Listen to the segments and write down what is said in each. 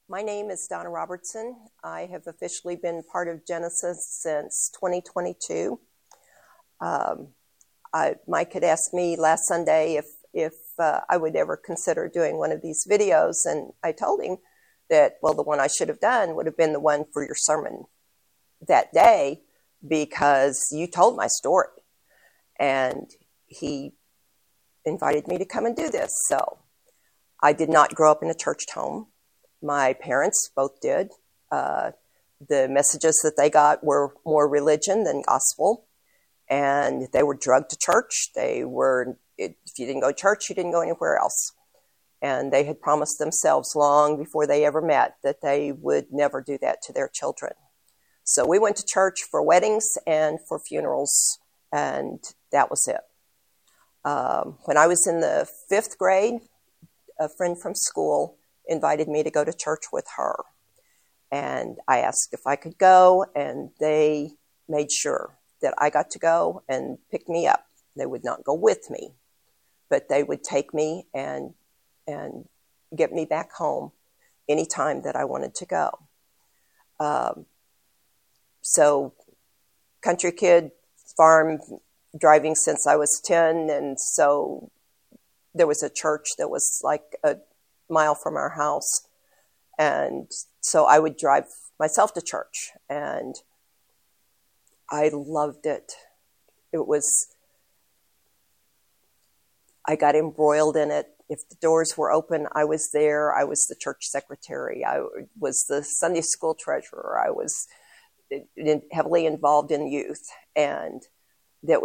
My name is Donna Robertson. I have officially been part of Genesis since 2022. Mike had asked me last Sunday if I would ever consider doing one of these videos, and I told him that, well, the one I should have done would have been the one for your sermon that day, because you told my story, and he invited me to come and do this. So I did not grow up in a church home. My parents both did. The messages that they got were more religion than gospel, and they were drugged to church. If you didn't go to church, you didn't go anywhere else. And they had promised themselves long before they ever met that they would never do that to their children. So we went to church for weddings and for funerals, and that was it. When I was in the 5th grade, a friend from school invited me to go to church with her. And I asked if I could go, and they made sure that I got to go and pick me up. They would not go with me, but they would take me and get me back home anytime that I wanted to go. So country kid, farm, driving since I was 10, and so there was a church that was like a mile from our house, and so I would drive myself to church, and I loved it. I got embroiled in it. If the doors were open, I was there. I was the church secretary. I was the Sunday school treasurer. I was heavily involved in youth, and this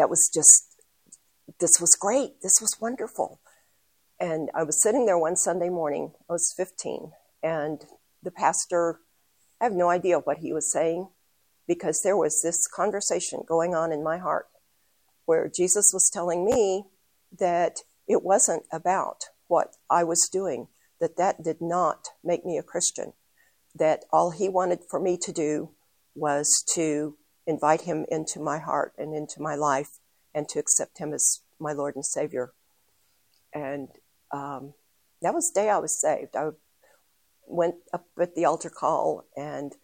was great. This was wonderful. And I was sitting there one Sunday morning. I was 15, and the pastor, I have no idea what he was saying, because there was this conversation going on in my heart where Jesus was telling me that it wasn't about what I was doing, that did not make me a Christian, that all he wanted for me to do was to invite him into my heart and into my life and to accept him as my Lord and Savior. And that was the day I was saved. I went up at the altar call, and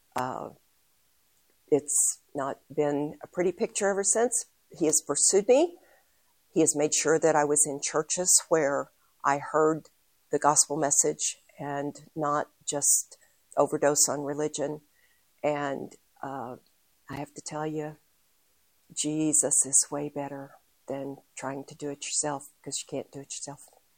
it's not been a pretty picture ever since. He has pursued me. He has made sure that I was in churches where I heard the gospel message and not just overdose on religion. And I have to tell you, Jesus is way better than trying to do it yourself, because you can't do it yourself.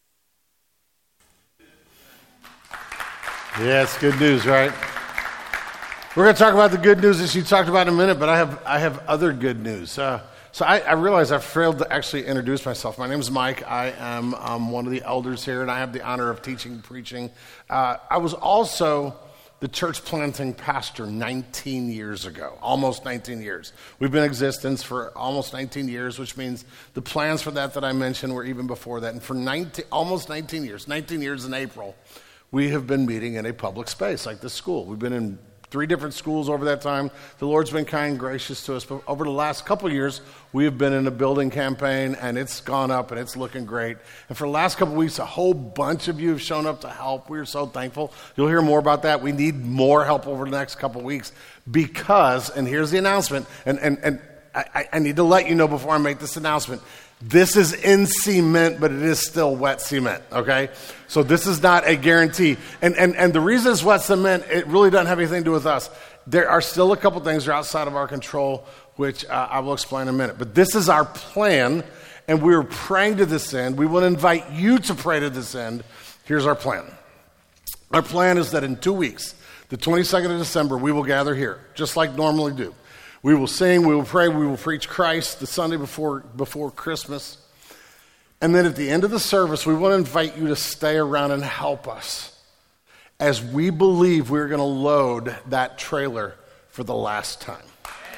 Yeah, it's good news, right? We're going to talk about the good news that you talked about in a minute, but I have other good news. So I realize I failed to actually introduce myself. My name is Mike. I am one of the elders here, and I have the honor of teaching and preaching. I was also the church planting pastor 19 years ago, almost 19 years. We've been in existence for almost 19 years, which means the plans for that I mentioned were even before that. And for almost 19 years in April, we have been meeting in a public space like this school. We've been in 3 different schools over that time. The Lord's been kind and gracious to us. But over the last couple of years, we have been in a building campaign, and it's gone up, and it's looking great. And for the last couple of weeks, a whole bunch of you have shown up to help. We're so thankful. You'll hear more about that. We need more help over the next couple of weeks because, and here's the announcement, and I need to let you know before I make this announcement, this is in cement, but it is still wet cement, okay? So this is not a guarantee. And the reason it's wet cement, it really doesn't have anything to do with us. There are still a couple things that are outside of our control, which I will explain in a minute. But this is our plan, and we're praying to this end. We want to invite you to pray to this end. Here's our plan. Our plan is that in 2 weeks, the 22nd of December, we will gather here, just like normally do. We will sing, we will pray, we will preach Christ the Sunday before Christmas. And then at the end of the service, we want to invite you to stay around and help us as we believe we're going to load that trailer for the last time.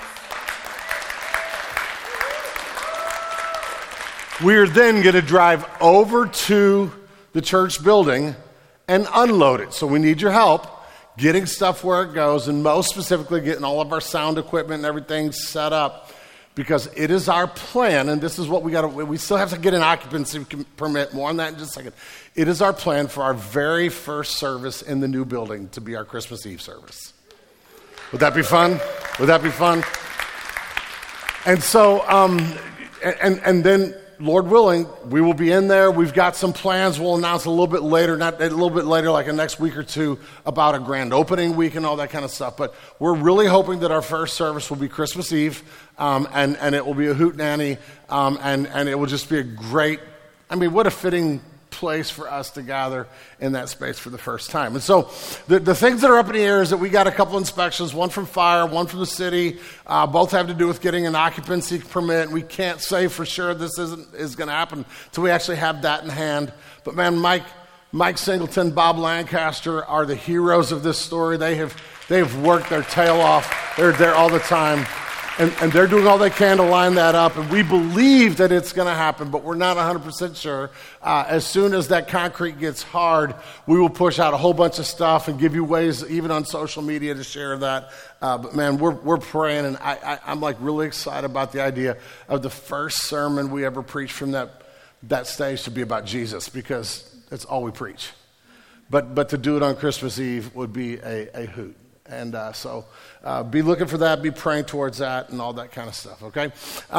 We're then going to drive over to the church building and unload it. So we need your help getting stuff where it goes, and most specifically getting all of our sound equipment and everything set up. because it is our plan, and this is what we still have to get an occupancy permit, more on that in just a second. It is our plan for our very first service in the new building to be our Christmas Eve service. Would that be fun? Would that be fun? And so, and then, Lord willing, we will be in there. We've got some plans we'll announce a little bit later, like a next week or two, about a grand opening week and all that kind of stuff. But we're really hoping that our first service will be Christmas Eve, and it will be a hootenanny, and it will just be a great, what a fitting place for us to gather in that space for the first time. And so the things that are up in the air is that we got a couple inspections, one from fire, one from the city. Both have to do with getting an occupancy permit. We can't say for sure this is going to happen until we actually have that in hand. But man, Mike Singleton, Bob Lancaster are the heroes of this story. They have worked their tail off. They're there all the time. And they're doing all they can to line that up. And we believe that it's going to happen, but we're not 100% sure. As soon as that concrete gets hard, we will push out a whole bunch of stuff and give you ways, even on social media, to share that. But man, we're praying, and I'm like really excited about the idea of the first sermon we ever preached from that stage to be about Jesus, because that's all we preach. But to do it on Christmas Eve would be a hoot. And so be looking for that, be praying towards that, and all that kind of stuff, okay?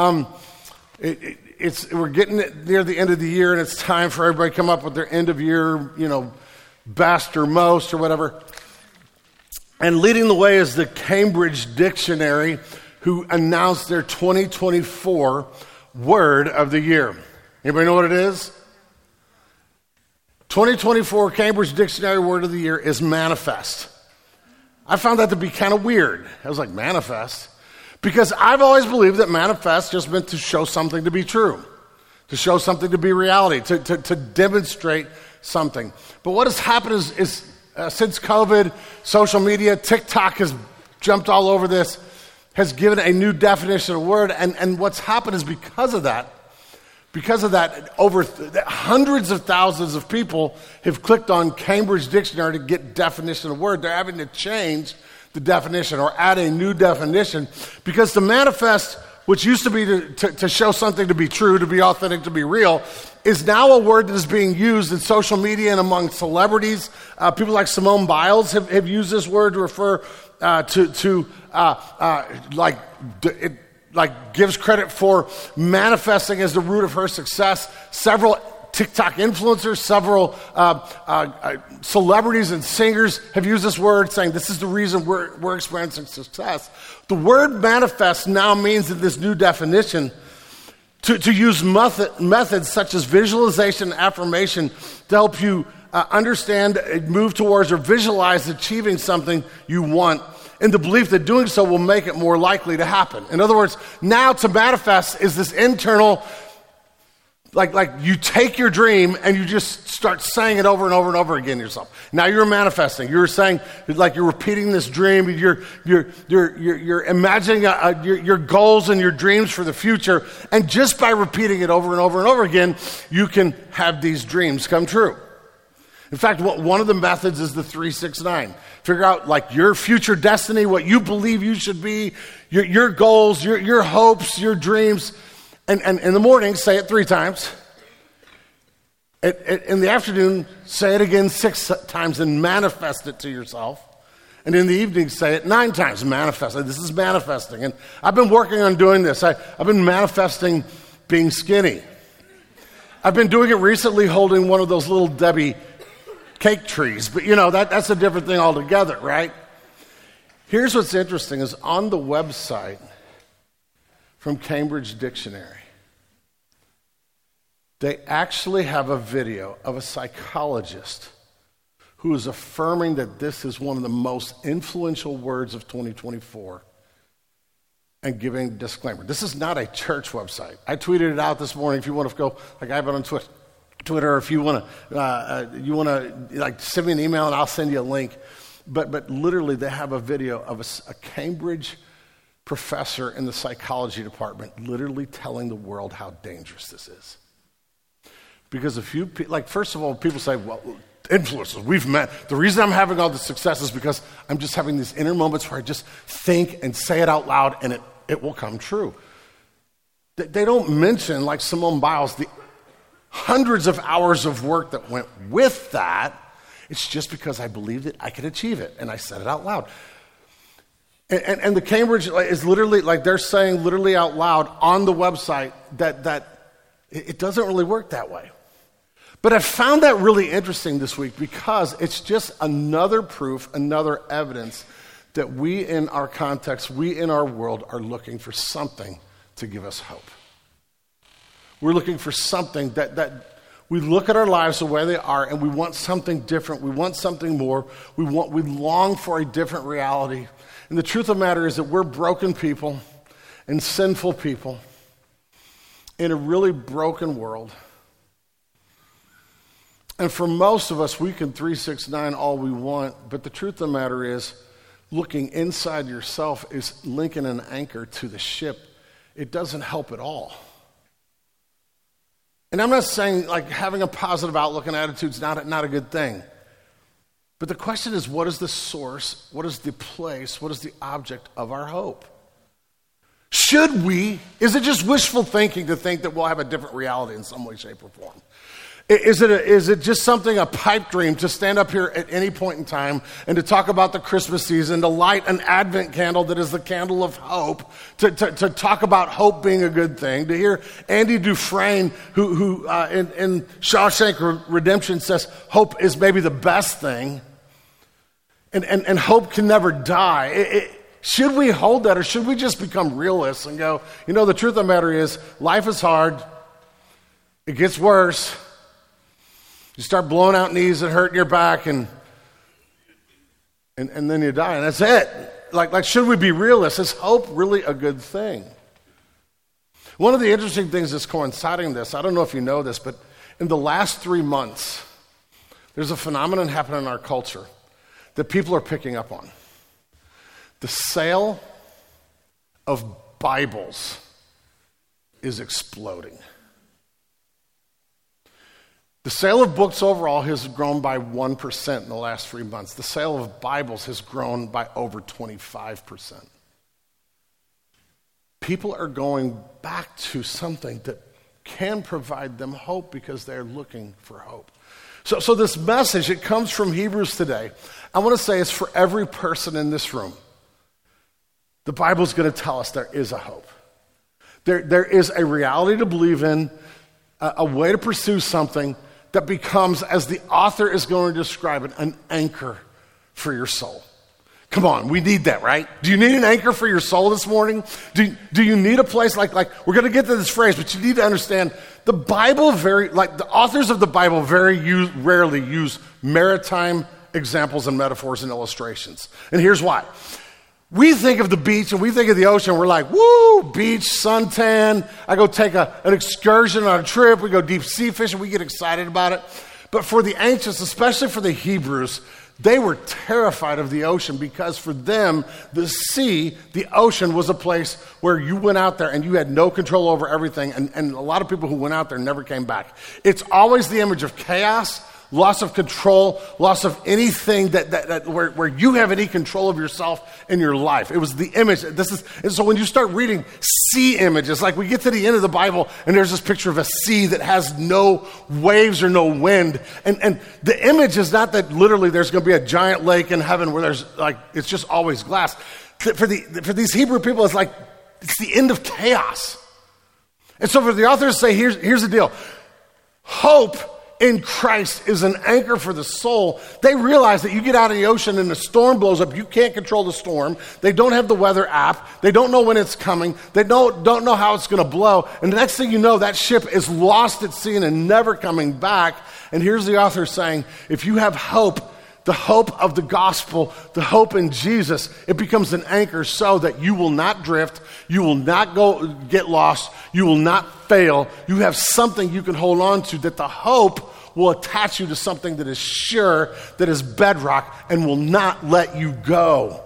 We're getting near the end of the year, and it's time for everybody to come up with their end-of-year, best or most or whatever. And leading the way is the Cambridge Dictionary, who announced their 2024 Word of the Year. Anybody know what it is? 2024 Cambridge Dictionary Word of the Year is manifest. I found that to be kind of weird. I was like, manifest? Because I've always believed that manifest just meant to show something to be true, to show something to be reality, to demonstrate something. But what has happened is since COVID, social media, TikTok has jumped all over this, has given a new definition of word. And what's happened is because of that, over hundreds of thousands of people have clicked on Cambridge Dictionary to get definition of word. They're having to change the definition or add a new definition, because to manifest, which used to be to show something to be true, to be authentic, to be real, is now a word that is being used in social media and among celebrities. People like Simone Biles have used this word to refer gives credit for manifesting as the root of her success. Several TikTok influencers, several celebrities and singers have used this word, saying this is the reason we're experiencing success. The word manifest now means in this new definition to use methods such as visualization and affirmation to help you understand, move towards, or visualize achieving something you want, in the belief that doing so will make it more likely to happen. In other words, now to manifest is this internal, like you take your dream and you just start saying it over and over and over again yourself. Now you're manifesting. You're saying, like you're repeating this dream. You're imagining your goals and your dreams for the future. And just by repeating it over and over and over again, you can have these dreams come true. In fact, one of the methods is the 3-6-9. Figure out like your future destiny, what you believe you should be, your goals, your hopes, your dreams. And in the morning, say it 3 times. In the afternoon, say it again 6 times and manifest it to yourself. And in the evening, say it 9 times, manifest it. This is manifesting. And I've been working on doing this. I've been manifesting being skinny. I've been doing it recently holding one of those little Debbie cake trees, but that's a different thing altogether, right? Here's what's interesting is on the website from Cambridge Dictionary, they actually have a video of a psychologist who is affirming that this is one of the most influential words of 2024 and giving a disclaimer. This is not a church website. I tweeted it out this morning. If you want to go, like I have it on Twitter, if you want to, send me an email and I'll send you a link. But literally, they have a video of a Cambridge professor in the psychology department literally telling the world how dangerous this is. Because first of all, people say, well, influencers, we've met. The reason I'm having all this success is because I'm just having these inner moments where I just think and say it out loud and it will come true. They don't mention, like Simone Biles, the hundreds of hours of work that went with that. It's just because I believed it, I could achieve it, and I said it out loud. And the Cambridge is literally, like they're saying literally out loud on the website that it doesn't really work that way. But I found that really interesting this week because it's just another proof, another evidence that we in our context, we in our world are looking for something to give us hope. We're looking for something that we look at our lives the way they are and we want something different. We want something more. We long for a different reality. And the truth of the matter is that we're broken people and sinful people in a really broken world. And for most of us, we can 369 all we want, but the truth of the matter is, looking inside yourself is linking an anchor to the ship. It doesn't help at all. And I'm not saying like having a positive outlook and attitude is not a good thing. But the question is, what is the source? What is the place? What is the object of our hope? Should we? Is it just wishful thinking to think that we'll have a different reality in some way, shape, or form? Is it just something, a pipe dream, to stand up here at any point in time and to talk about the Christmas season, to light an Advent candle that is the candle of hope, to talk about hope being a good thing, to hear Andy Dufresne, who in Shawshank Redemption says hope is maybe the best thing, and hope can never die. Should we hold that, or should we just become realists and go, the truth of the matter is, life is hard, it gets worse. You start blowing out knees and hurting your back, and then you die, and that's it. Like, should we be realists? Is hope really a good thing? One of the interesting things that's coinciding this, I don't know if you know this, but in the last 3 months, there's a phenomenon happening in our culture that people are picking up on. The sale of Bibles is exploding. The sale of books overall has grown by 1% in the last 3 months. The sale of Bibles has grown by over 25%. People are going back to something that can provide them hope because they're looking for hope. So this message, it comes from Hebrews today. I want to say it's for every person in this room. The Bible's going to tell us there is a hope. There is a reality to believe in, a way to pursue something that becomes, as the author is going to describe it, an anchor for your soul. Come on, we need that, right? Do you need an anchor for your soul this morning? Do you need a place like we're going to get to this phrase, but you need to understand the Bible the authors of the Bible rarely use maritime examples and metaphors and illustrations. And here's why. We think of the beach and we think of the ocean. We're like, woo, beach, suntan. I go take an excursion on a trip. We go deep sea fishing. We get excited about it. But for the ancients, especially for the Hebrews, they were terrified of the ocean because for them, the sea, the ocean, was a place where you went out there and you had no control over everything. And a lot of people who went out there never came back. It's always the image of chaos, loss of control, loss of anything where you have any control of yourself in your life. It was the image. And so when you start reading sea images, like we get to the end of the Bible and there's this picture of a sea that has no waves or no wind. And the image is not that literally there's going to be a giant lake in heaven where there's it's just always glass. For these Hebrew people, it's like it's the end of chaos. And so for the authors to say, here's the deal. Hope in Christ is an anchor for the soul. They realize that you get out of the ocean and the storm blows up. You can't control the storm. They don't have the weather app. They don't know when it's coming. They don't know how it's going to blow. And the next thing you know, that ship is lost at sea and never coming back. And here's the author saying, if you have hope, the hope of the gospel, the hope in Jesus, it becomes an anchor so that you will not drift, you will not get lost, you will not fail. You have something you can hold on to, that the hope will attach you to something that is sure, that is bedrock, and will not let you go.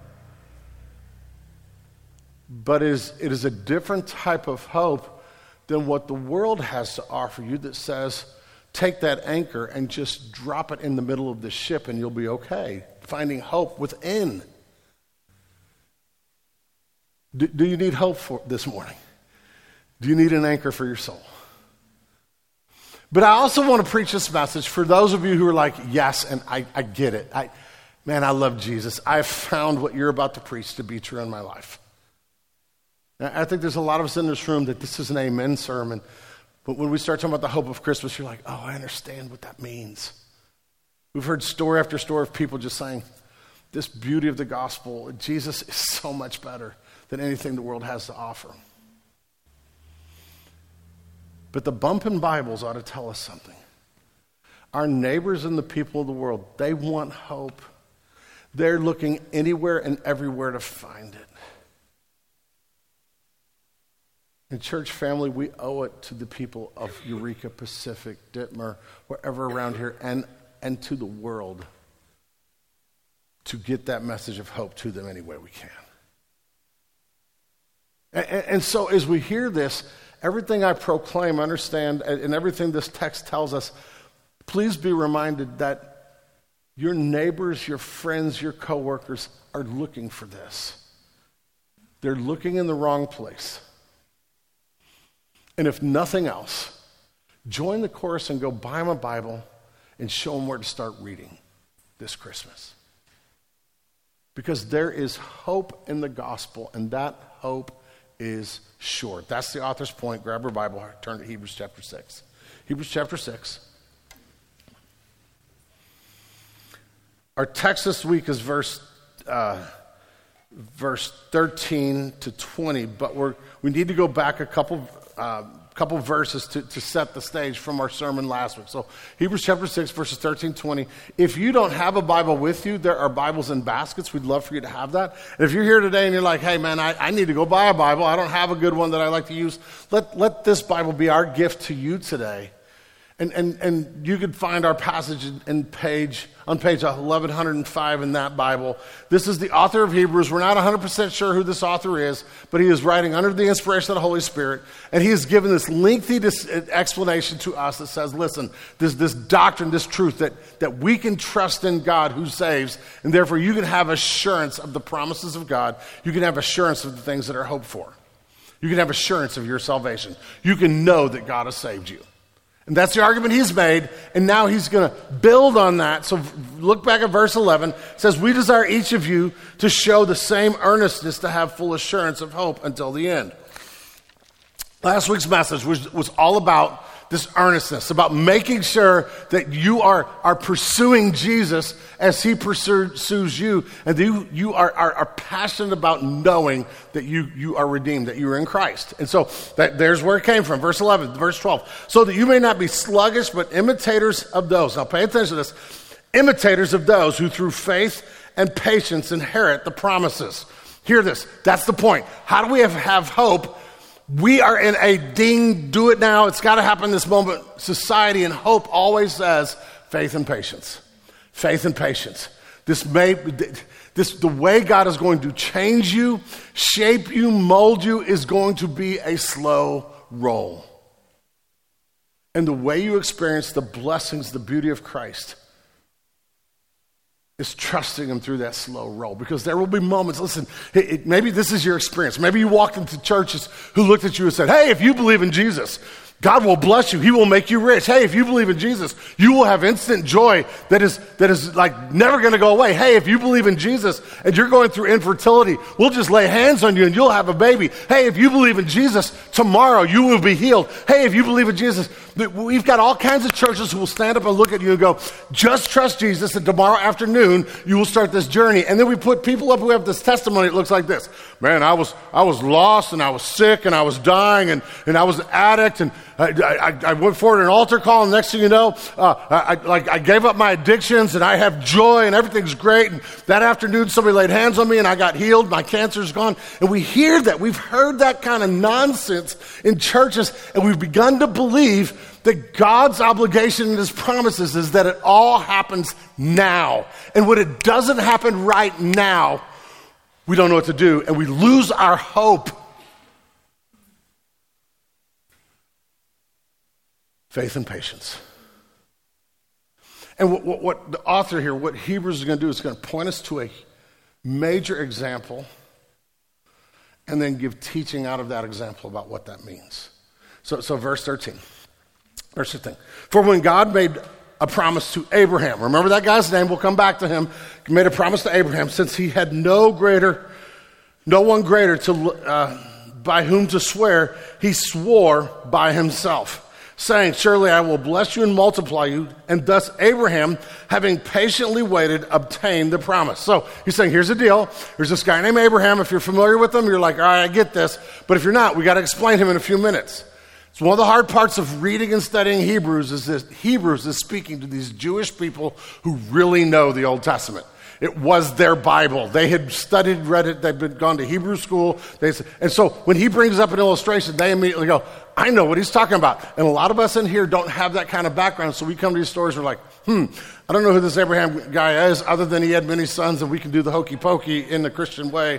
But it is a different type of hope than what the world has to offer you, that says, take that anchor and just drop it in the middle of the ship and you'll be okay. Finding hope within. Do you need hope for this morning? Do you need an anchor for your soul? But I also want to preach this message for those of you who are like, yes, and I get it. Man, I love Jesus. I've found what you're about to preach to be true in my life. Now, I think there's a lot of us in this room that this is an amen sermon. But when we start talking about the hope of Christmas, you're like, oh, I understand what that means. We've heard story after story of people just saying, this beauty of the gospel, Jesus is so much better than anything the world has to offer. But the bumping Bibles ought to tell us something. Our neighbors and the people of the world, they want hope. They're looking anywhere and everywhere to find it. In church family, we owe it to the people of Eureka, Pacific, Ditmer, wherever around here, and to the world to get that message of hope to them any way we can. And so as we hear this, everything I proclaim, understand, and everything this text tells us, please be reminded that your neighbors, your friends, your coworkers are looking for this. They're looking in the wrong place. And if nothing else, join the chorus and go buy them a Bible and show them where to start reading this Christmas. Because there is hope in the gospel, and that hope is short. That's the author's point. Grab your Bible, turn to Hebrews chapter 6. Hebrews chapter 6. Our text this week is verse 13 to 20, but we need to go back a couple verses to set the stage from our sermon last week. So Hebrews chapter 6, verses 13, 20. If you don't have a Bible with you, there are Bibles in baskets. We'd love for you to have that. And if you're here today and you're like, hey man, I need to go buy a Bible. I don't have a good one that I like to use. Let this Bible be our gift to you today. And you could find our passage on page 1105 in that Bible. This is the author of Hebrews. We're not 100% sure who this author is, but he is writing under the inspiration of the Holy Spirit. And he has given this lengthy explanation to us that says, listen, this doctrine, this truth that we can trust in God who saves, and therefore you can have assurance of the promises of God. You can have assurance of the things that are hoped for. You can have assurance of your salvation. You can know that God has saved you. And that's the argument he's made, and now he's going to build on that. So look back at verse 11. It says, we desire each of you to show the same earnestness to have full assurance of hope until the end. Last week's message was all about this earnestness, about making sure that you are pursuing Jesus as he pursues you, and you are passionate about knowing that you are redeemed, that you are in Christ. And so there's where it came from, verse 11, verse 12. So that you may not be sluggish, but imitators of those. Now pay attention to this. Imitators of those who through faith and patience inherit the promises. Hear this. That's the point. How do we have hope? We are in a do it now, it's got to happen this moment society, and hope always says faith and patience. Faith and patience. The way God is going to change you, shape you, mold you is going to be a slow roll. And the way you experience the blessings, the beauty of Christ, is trusting him through that slow roll. Because there will be moments, listen, maybe this is your experience. Maybe you walked into churches who looked at you and said, hey, if you believe in Jesus, God will bless you. He will make you rich. Hey, if you believe in Jesus, you will have instant joy that is like never going to go away. Hey, if you believe in Jesus and you're going through infertility, we'll just lay hands on you and you'll have a baby. Hey, if you believe in Jesus, tomorrow you will be healed. Hey, if you believe in Jesus, we've got all kinds of churches who will stand up and look at you and go, just trust Jesus, and tomorrow afternoon you will start this journey. And then we put people up who have this testimony. It looks like this. Man, I was lost, and I was sick, and I was dying, and I was an addict, and I went forward an altar call, and next thing you know, I gave up my addictions, and I have joy, and everything's great. And that afternoon, somebody laid hands on me, and I got healed. My cancer's gone. And we hear that. We've heard that kind of nonsense in churches, and we've begun to believe that God's obligation and his promises is that it all happens now. And when it doesn't happen right now, we don't know what to do, and we lose our hope. Faith and patience. And what the author here, what Hebrews is going to do, is going to point us to a major example and then give teaching out of that example about what that means. So verse 13. Verse 15. For when God made a promise to Abraham, remember that guy's name, we'll come back to him, he made a promise to Abraham, since he had no one greater by whom to swear, he swore by himself, saying, surely I will bless you and multiply you. And thus Abraham, having patiently waited, obtained the promise. So he's saying, here's the deal. There's this guy named Abraham. If you're familiar with him, you're like, all right, I get this. But if you're not, we got to explain him in a few minutes. It's one of the hard parts of reading and studying Hebrews is that Hebrews is speaking to these Jewish people who really know the Old Testament. It was their Bible. They had studied, read it. They'd gone to Hebrew school. And so when he brings up an illustration, they immediately go, I know what he's talking about. And a lot of us in here don't have that kind of background. So we come to these stories, we're like, I don't know who this Abraham guy is, other than he had many sons, and we can do the hokey pokey in the Christian way,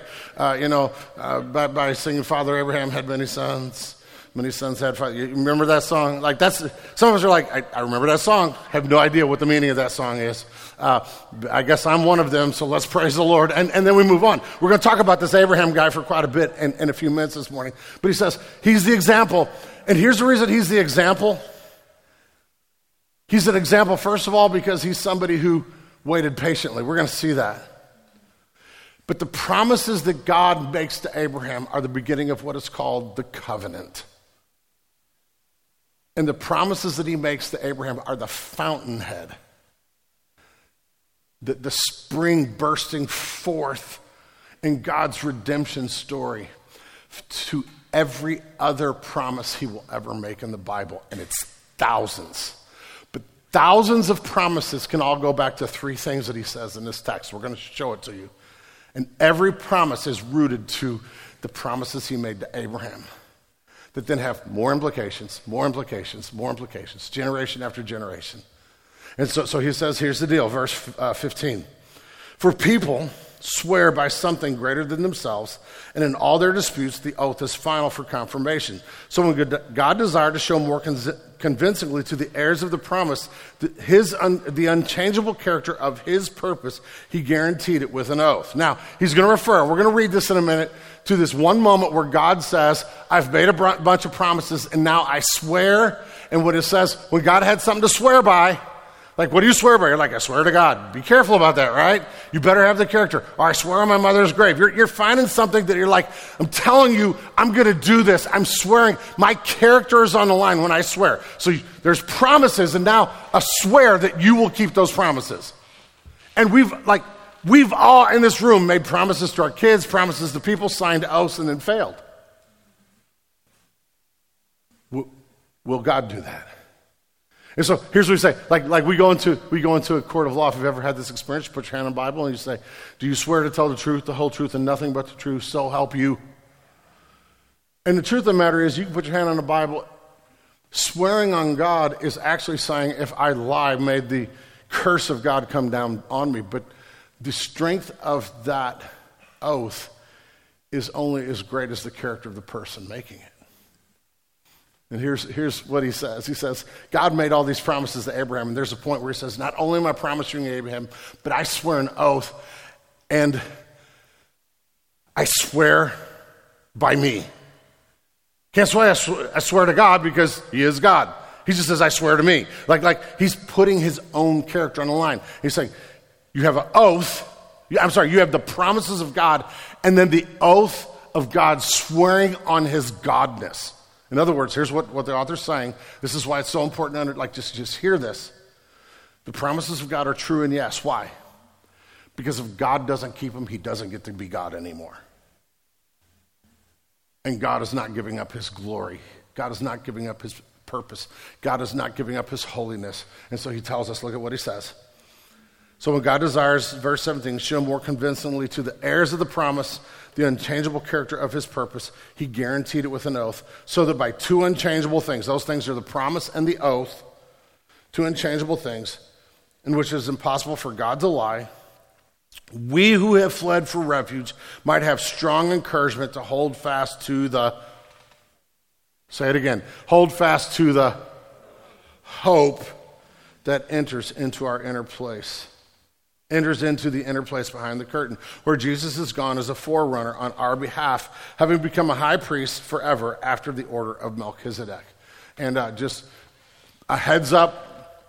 by singing, Father Abraham had many sons. Many sons had father. You remember that song? Like some of us are like, I remember that song. Have no idea what the meaning of that song is. I guess I'm one of them, so let's praise the Lord. And then we move on. We're going to talk about this Abraham guy for quite a bit in a few minutes this morning. But he says, he's the example. And here's the reason he's the example. He's an example, first of all, because he's somebody who waited patiently. We're going to see that. But the promises that God makes to Abraham are the beginning of what is called the covenant. And the promises that he makes to Abraham are the fountainhead, the spring bursting forth in God's redemption story to every other promise he will ever make in the Bible. And it's thousands. But thousands of promises can all go back to three things that he says in this text. We're going to show it to you. And every promise is rooted to the promises he made to Abraham that then have more implications, generation after generation. And so he says, here's the deal, verse 15. For people swear by something greater than themselves, and in all their disputes, the oath is final for confirmation. So when God desired to show more convincingly to the heirs of the promise the unchangeable character of his purpose, he guaranteed it with an oath. Now, he's going to refer, we're going to read this in a minute, to this one moment where God says, I've made a bunch of promises, and now I swear. And what it says, when God had something to swear by, like, what do you swear by? You're like, I swear to God. Be careful about that, right? You better have the character. Or I swear on my mother's grave. You're finding something that you're like, I'm telling you, I'm going to do this. I'm swearing. My character is on the line when I swear. So there's promises, and now a swear that you will keep those promises. And we've all in this room made promises to our kids, promises to people, signed oaths, and then failed. Will God do that? And so here's what we say. Like we go into a court of law. If you've ever had this experience, you put your hand on the Bible and you say, do you swear to tell the truth, the whole truth, and nothing but the truth, so help you? And the truth of the matter is, you can put your hand on the Bible. Swearing on God is actually saying, if I lie, may the curse of God come down on me. But the strength of that oath is only as great as the character of the person making it. And here's what he says. He says, God made all these promises to Abraham, and there's a point where he says, not only am I promising Abraham, but I swear an oath, and I swear by me. Can't swear, I swear to God because he is God. He just says, I swear to me. Like he's putting his own character on the line. He's saying, you have an oath, you have the promises of God, and then the oath of God swearing on his godness. In other words, here's what the author's saying. This is why it's so important to just hear this. The promises of God are true, and yes. Why? Because if God doesn't keep them, he doesn't get to be God anymore. And God is not giving up his glory. God is not giving up his purpose. God is not giving up his holiness. And so he tells us, look at what he says. So when God desires, verse 17, show more convincingly to the heirs of the promise the unchangeable character of his purpose, he guaranteed it with an oath, so that by two unchangeable things, those things are the promise and the oath, two unchangeable things, in which it is impossible for God to lie, we who have fled for refuge might have strong encouragement to hold fast to the, say it again, hold fast to the hope that enters into our inner place enters into the inner place behind the curtain, where Jesus is gone as a forerunner on our behalf, having become a high priest forever after the order of Melchizedek. And just a heads up,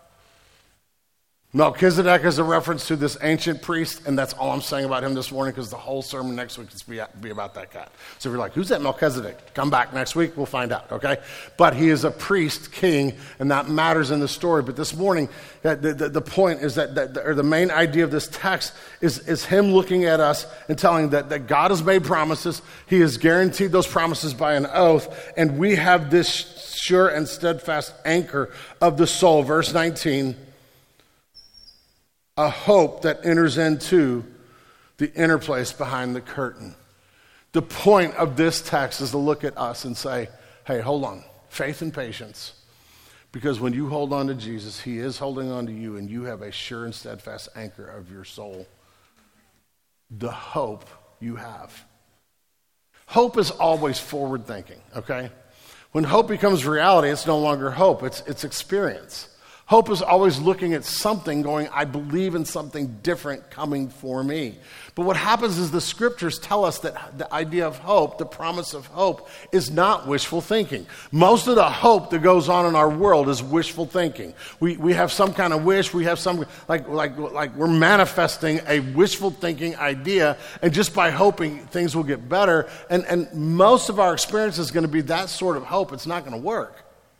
Melchizedek is a reference to this ancient priest, and that's all I'm saying about him this morning, because the whole sermon next week is be about that guy. So if you're like, who's that Melchizedek? Come back next week, we'll find out, okay? But he is a priest, king, and that matters in the story. But this morning, the point is or the main idea of this text is him looking at us and telling that God has made promises. He has guaranteed those promises by an oath, and we have this sure and steadfast anchor of the soul. Verse 19, a hope that enters into the inner place behind the curtain. The point of this text is to look at us and say, hey, hold on, faith and patience. Because when you hold on to Jesus, he is holding on to you, and you have a sure and steadfast anchor of your soul. The hope you have. Hope is always forward thinking, okay? When hope becomes reality, it's no longer hope, it's experience. Hope is always looking at something going, I believe in something different coming for me. But what happens is the scriptures tell us that the idea of hope, the promise of hope, is not wishful thinking. Most of the hope that goes on in our world is wishful thinking. We have some kind of wish, we have some, like we're manifesting a wishful thinking idea, and just by hoping things will get better, and most of our experience is going to be that sort of hope. It's not going to work.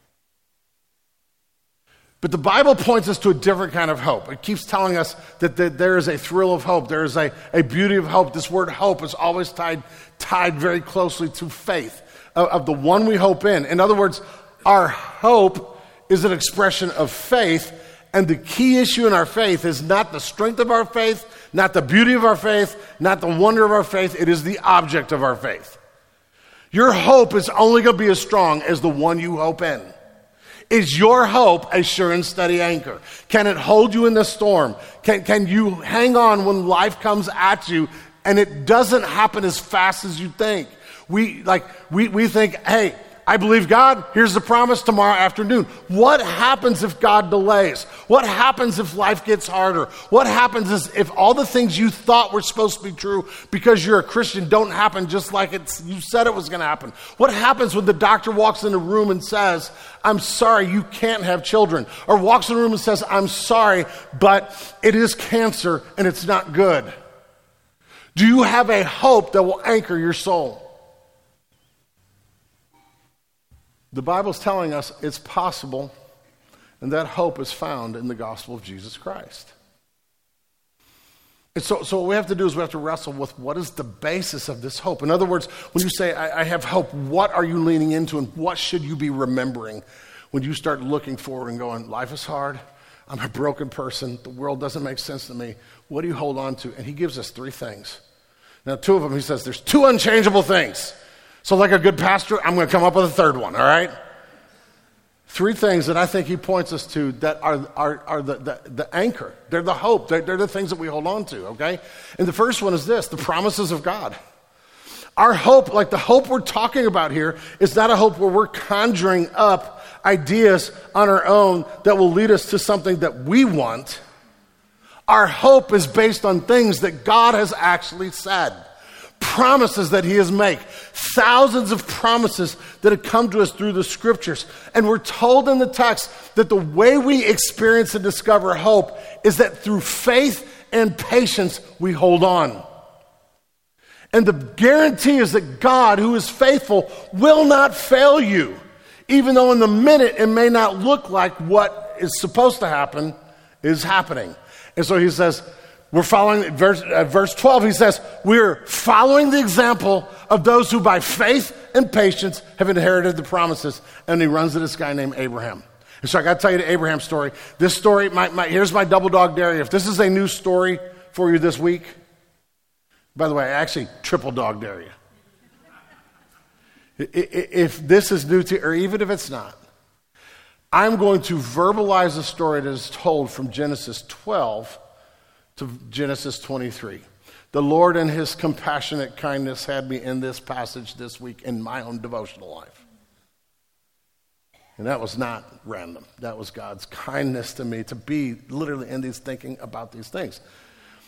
But the Bible points us to a different kind of hope. It keeps telling us that there is a thrill of hope. There is a beauty of hope. This word hope is always tied very closely to faith, of the one we hope in. In other words, our hope is an expression of faith, and the key issue in our faith is not the strength of our faith, not the beauty of our faith, not the wonder of our faith. It is the object of our faith. Your hope is only going to be as strong as the one you hope in. Is your hope a sure and steady anchor? Can it hold you in the storm? Can you hang on when life comes at you and it doesn't happen as fast as you think? We think, hey, I believe God, here's the promise tomorrow afternoon. What happens if God delays? What happens if life gets harder? What happens if all the things you thought were supposed to be true because you're a Christian don't happen just like you said it was going to happen? What happens when the doctor walks in the room and says, I'm sorry, you can't have children? Or walks in the room and says, I'm sorry, but it is cancer and it's not good. Do you have a hope that will anchor your soul? The Bible's telling us it's possible, and that hope is found in the gospel of Jesus Christ. And so what we have to do is we have to wrestle with what is the basis of this hope. In other words, when you say, I have hope, what are you leaning into, and what should you be remembering when you start looking forward and going, life is hard, I'm a broken person, the world doesn't make sense to me. What do you hold on to? And he gives us three things. Now, two of them, he says, there's two unchangeable things. So like a good pastor, I'm going to come up with a third one, all right? Three things that I think he points us to that are the anchor. They're the hope. They're the things that we hold on to, okay? And the first one is this, the promises of God. Our hope, like the hope we're talking about here, is not a hope where we're conjuring up ideas on our own that will lead us to something that we want. Our hope is based on things that God has actually said. Promises that he has made. Thousands of promises that have come to us through the scriptures. And we're told in the text that the way we experience and discover hope is that through faith and patience we hold on. And the guarantee is that God, who is faithful, will not fail you. Even though in the minute it may not look like what is supposed to happen is happening. And so he says, we're following, verse 12, he says, we're following the example of those who by faith and patience have inherited the promises. And he runs to this guy named Abraham. And so I got to tell you the Abraham story. This story, here's my double dog dare you. If this is a new story for you this week, by the way, I actually triple dog dare you. If this is new to you, or even if it's not, I'm going to verbalize a story that is told from Genesis 12 to Genesis 23. The Lord in his compassionate kindness had me in this passage this week in my own devotional life. And that was not random. That was God's kindness to me to be literally in these thinking about these things.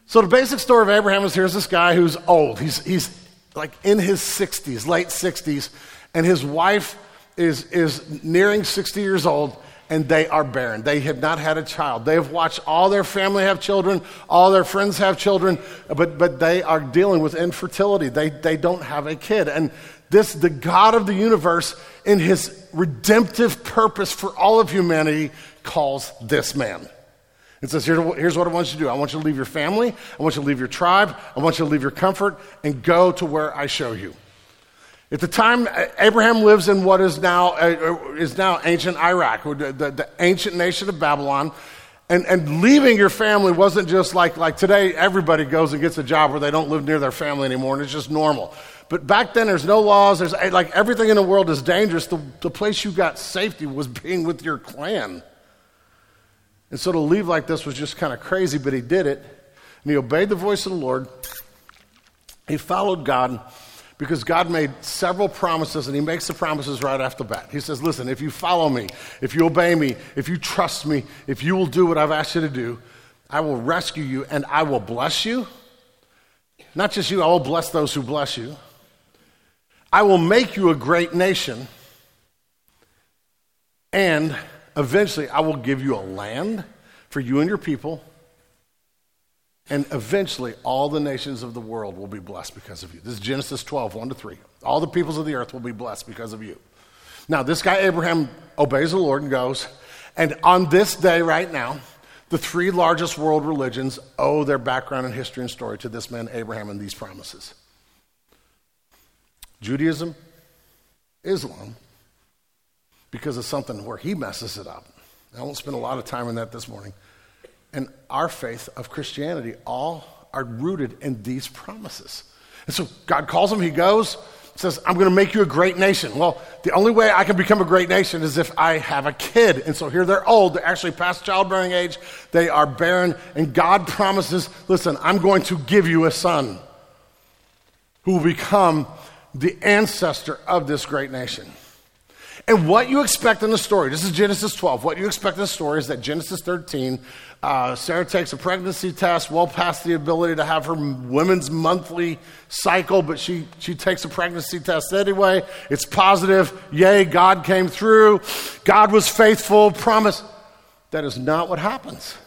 So the basic story of Abraham is here's this guy who's old. He's like in his 60s, late 60s, and his wife is nearing 60 years old, and they are barren. They have not had a child. They have watched all their family have children, all their friends have children, but they are dealing with infertility. They don't have a kid. And the God of the universe, in his redemptive purpose for all of humanity, calls this man. It says, here's what I want you to do. I want you to leave your family. I want you to leave your tribe. I want you to leave your comfort and go to where I show you. At the time, Abraham lives in what is now ancient Iraq, the ancient nation of Babylon. And leaving your family wasn't just like today, everybody goes and gets a job where they don't live near their family anymore, and it's just normal. But back then, there's no laws. There's like everything in the world is dangerous. The place you got safety was being with your clan. And so to leave like this was just kind of crazy, but he did it. And he obeyed the voice of the Lord. He followed God because God made several promises, and he makes the promises right off the bat. He says, listen, if you follow me, if you obey me, if you trust me, if you will do what I've asked you to do, I will rescue you and I will bless you. Not just you, I will bless those who bless you. I will make you a great nation, and eventually I will give you a land for you and your people, and eventually all the nations of the world will be blessed because of you. This is Genesis 12, 1-3. All the peoples of the earth will be blessed because of you. Now, this guy Abraham obeys the Lord and goes, and on this day right now, the three largest world religions owe their background and history and story to this man Abraham and these promises. Judaism, Islam, because of something where he messes it up. I won't spend a lot of time on that this morning. And our faith of Christianity all are rooted in these promises. And so God calls him, he goes, says, I'm going to make you a great nation. Well, the only way I can become a great nation is if I have a kid. And so here they're old, they're actually past childbearing age, they are barren, and God promises, listen, I'm going to give you a son who will become the ancestor of this great nation. And what you expect in the story, this is Genesis 12, what you expect in the story is that Genesis 13, Sarah takes a pregnancy test, well past the ability to have her women's monthly cycle, but she takes a pregnancy test anyway. It's positive. Yay, God came through. God was faithful, promise. That is not what happens.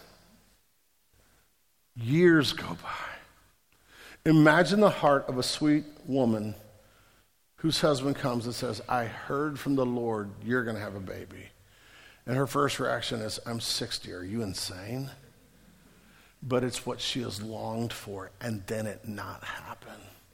Years go by. Imagine the heart of a sweet woman whose husband comes and says, I heard from the Lord you're going to have a baby. And her first reaction is, I'm 60. Are you insane? But it's what she has longed for, and then it not happen.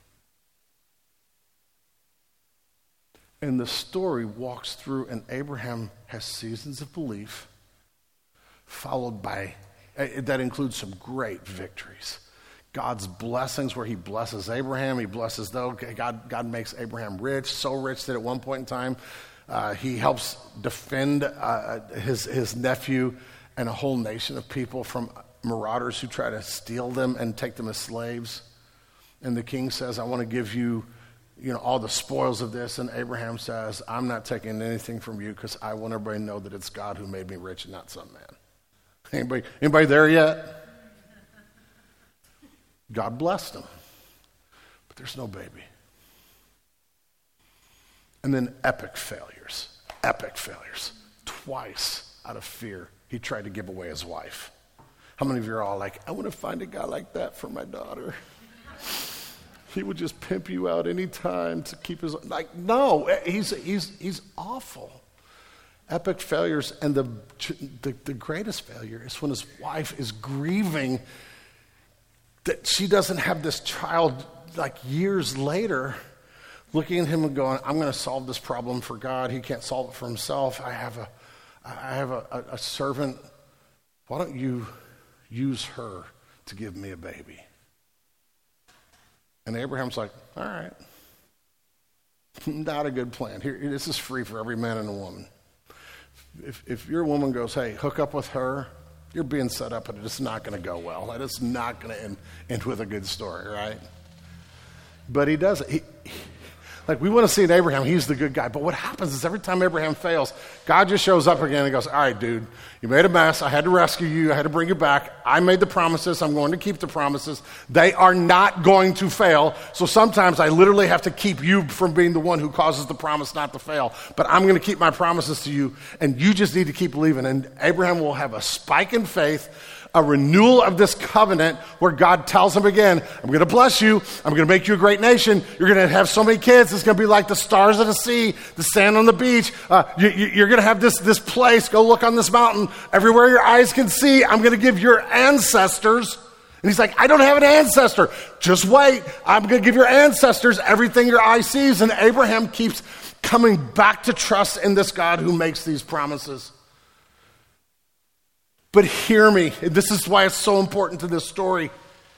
And the story walks through, and Abraham has seasons of belief, followed by, that includes some great victories. God's blessings where he blesses Abraham, he blesses those. God makes Abraham rich, so rich that at one point in time, he helps defend his nephew and a whole nation of people from marauders who try to steal them and take them as slaves. And the king says, I want to give you, all the spoils of this. And Abraham says, I'm not taking anything from you because I want everybody to know that it's God who made me rich and not some man. Anybody there yet? God blessed him, but there's no baby. And then epic failures. Twice out of fear, he tried to give away his wife. How many of you are all like, I want to find a guy like that for my daughter? He would just pimp you out any time to keep his, no, he's awful. Epic failures, and the greatest failure is when his wife is grieving that she doesn't have this child years later, looking at him and going, I'm going to solve this problem for God. He can't solve it for himself. I have a servant. Why don't you use her to give me a baby? And Abraham's like, all right. Not a good plan. Here, this is free for every man and a woman. If your woman goes, hey, hook up with her, you're being set up, and it's not going to go well. It is not going to end with a good story, right? But he does it. Like, we want to see in Abraham, he's the good guy. But what happens is every time Abraham fails, God just shows up again and goes, all right, dude, you made a mess. I had to rescue you. I had to bring you back. I made the promises. I'm going to keep the promises. They are not going to fail. So sometimes I literally have to keep you from being the one who causes the promise not to fail. But I'm going to keep my promises to you, and you just need to keep believing. And Abraham will have a spike in faith, a renewal of this covenant where God tells him again, I'm going to bless you. I'm going to make you a great nation. You're going to have so many kids. It's going to be like the stars of the sea, the sand on the beach. You're going to have this place. Go look on this mountain. Everywhere your eyes can see, I'm going to give your ancestors. And he's like, I don't have an ancestor. Just wait. I'm going to give your ancestors everything your eye sees. And Abraham keeps coming back to trust in this God who makes these promises. But hear me, this is why it's so important to this story.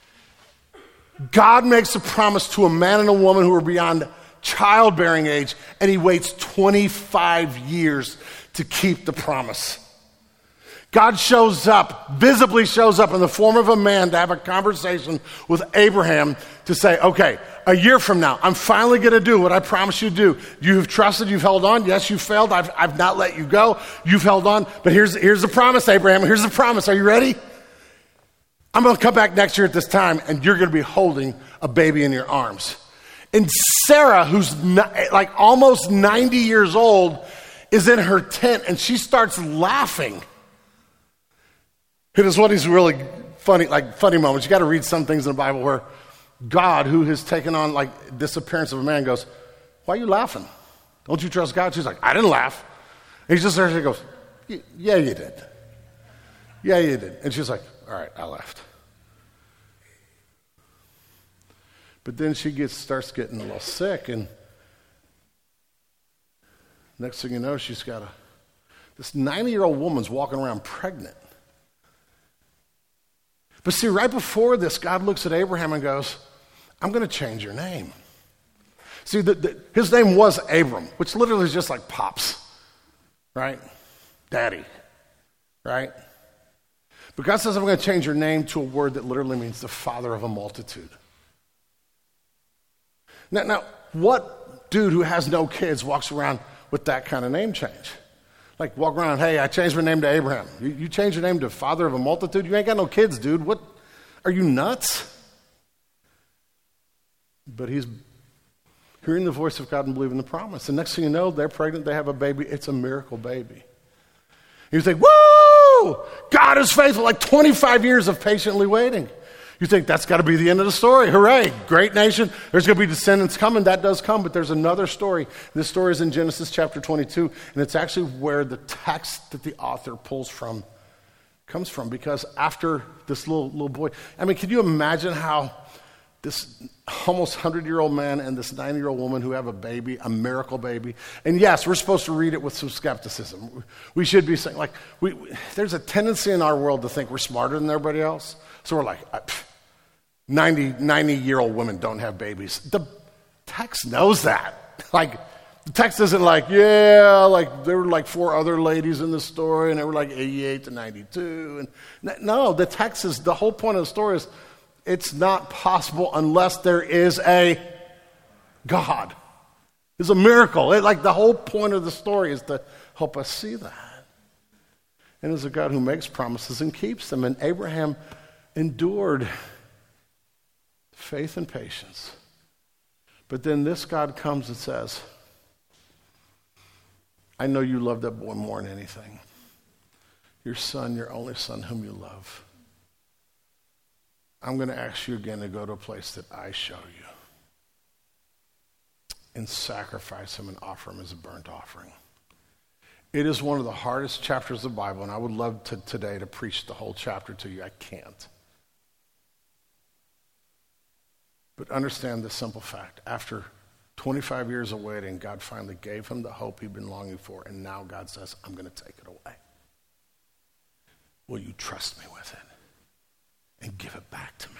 God makes a promise to a man and a woman who are beyond childbearing age, and he waits 25 years to keep the promise. God shows up, visibly shows up in the form of a man to have a conversation with Abraham to say, okay, a year from now, I'm finally going to do what I promised you to do. You have trusted, you've held on. Yes, you failed. I've not let you go. You've held on. But here's the promise, Abraham. Here's the promise. Are you ready? I'm going to come back next year at this time, and you're going to be holding a baby in your arms. And Sarah, who's like almost 90 years old, is in her tent, and she starts laughing. It is one of these really funny moments. You got to read some things in the Bible where God, who has taken on like this appearance of a man, goes, why are you laughing? Don't you trust God? She's like, I didn't laugh. And he just there, she goes, yeah, you did. Yeah, you did. And she's like, all right, I laughed. But then she starts getting a little sick, and next thing you know, she's got this 90-year-old woman's walking around pregnant. But see, right before this, God looks at Abraham and goes, I'm going to change your name. See, his name was Abram, which literally is just like Pops, right? Daddy, right? But God says, I'm going to change your name to a word that literally means the father of a multitude. Now, what dude who has no kids walks around with that kind of name change? Like, walk around, hey, I changed my name to Abraham. You changed your name to father of a multitude? You ain't got no kids, dude. What? Are you nuts? But he's hearing the voice of God and believing the promise. And next thing you know, they're pregnant, they have a baby. It's a miracle baby. You think, woo! God is faithful. Like 25 years of patiently waiting. You think that's got to be the end of the story. Hooray, great nation. There's going to be descendants coming. That does come, but there's another story. This story is in Genesis chapter 22, and it's actually where the text that the author pulls from comes from, because after this little boy, I mean, can you imagine how this almost 100-year-old man and this 90-year-old woman who have a baby, a miracle baby, and yes, we're supposed to read it with some skepticism. We should be saying, like, there's a tendency in our world to think we're smarter than everybody else, so we're like, 90-year-old women don't have babies. The text knows that. Like, the text isn't like, yeah, like there were like 4 other ladies in the story and they were like 88 to 92. And no, the text is, the whole point of the story is, it's not possible unless there is a God. It's a miracle. Like the whole point of the story is to help us see that. And it's a God who makes promises and keeps them. And Abraham endured faith and patience. But then this God comes and says, I know you love that boy more than anything. Your son, your only son whom you love. I'm going to ask you again to go to a place that I show you and sacrifice him and offer him as a burnt offering. It is one of the hardest chapters of the Bible, and I would love today to preach the whole chapter to you. I can't. But understand this simple fact. After 25 years of waiting, God finally gave him the hope he'd been longing for, and now God says, I'm going to take it away. Will you trust me with it and give it back to me?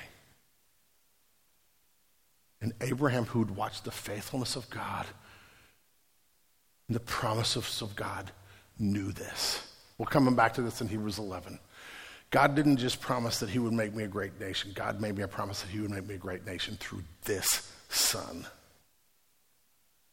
And Abraham, who'd watched the faithfulness of God and the promises of God, knew this. We're coming back to this in Hebrews 11. God didn't just promise that he would make me a great nation. God made me a promise that he would make me a great nation through this son.